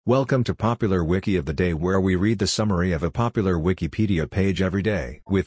Welcome to Popular Wiki of the Day, where we read the summary of a popular Wikipedia page every day. With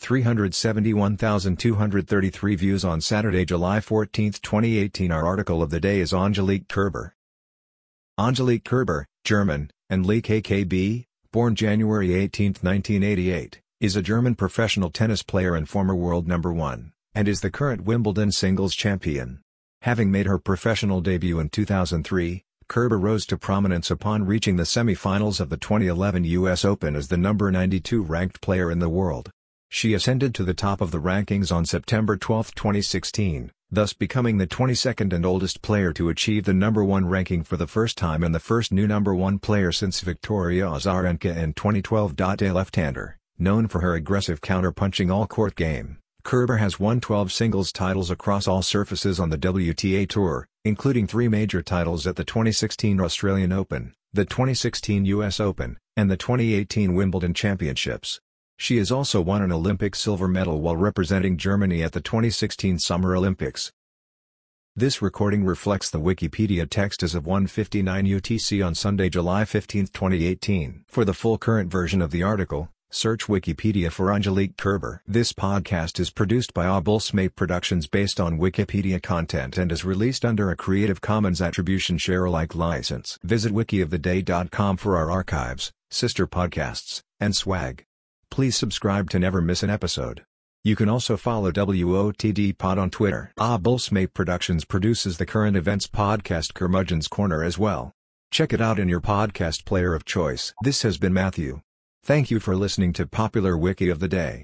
371,233 views on Saturday, July 14, 2018, our article of the day is Angelique Kerber. Angelique Kerber, German, and Lee KKB, born January 18, 1988, is a German professional tennis player and former world number 1, and is the current Wimbledon singles champion. Having made her professional debut in 2003, Kerber rose to prominence upon reaching the semi-finals of the 2011 US Open as the number 92 ranked player in the world. She ascended to the top of the rankings on September 12, 2016, thus becoming the 22nd and oldest player to achieve the number 1 ranking for the first time and the first new number 1 player since Victoria Azarenka in 2012. A left-hander, known for her aggressive counter-punching all-court game, Kerber has won 12 singles titles across all surfaces on the WTA Tour, including 3 major titles at the 2016 Australian Open, the 2016 US Open, and the 2018 Wimbledon Championships. She has also won an Olympic silver medal while representing Germany at the 2016 Summer Olympics. This recording reflects the Wikipedia text as of 1:59 UTC on Sunday, July 15, 2018. For the full current version of the article, search Wikipedia for Angelique Kerber. This podcast is produced by Abulsmate Productions based on Wikipedia content and is released under a Creative Commons Attribution Share Alike license. Visit wikioftheday.com for our archives, sister podcasts, and swag. Please subscribe to never miss an episode. You can also follow WOTD Pod on Twitter. Abulsmate Productions produces the current events podcast Curmudgeon's Corner as well. Check it out in your podcast player of choice. This has been Matthew. Thank you for listening to Popular Wiki of the Day.